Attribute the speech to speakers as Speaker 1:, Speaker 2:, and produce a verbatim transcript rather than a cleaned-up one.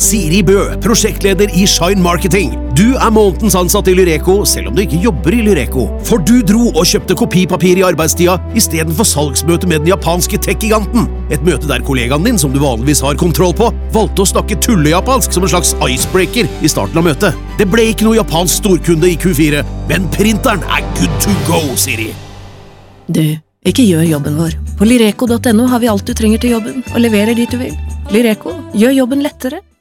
Speaker 1: Siri Bø, prosjektleder i Shine Marketing. Du er månedens ansatt i Lyreco, selv om du ikke jobber i Lyreco. For du dro og kjøpte kopipapir i arbeidstida, i stedet for salgsmøte med den japanske tech-giganten. Et møte der kollegaen din, som du vanligvis har kontroll på, valgte å snakke tullejapansk som en slags icebreaker i starten av møtet. Det ble ikke noe japansk storkunde i Q fire, men printeren er good to go, Siri.
Speaker 2: Du, ikke gjør jobben vår. På lyreco punktum no har vi alt du trenger til jobben, og leverer dit du vil. Lyreco, gjør jobben lettere.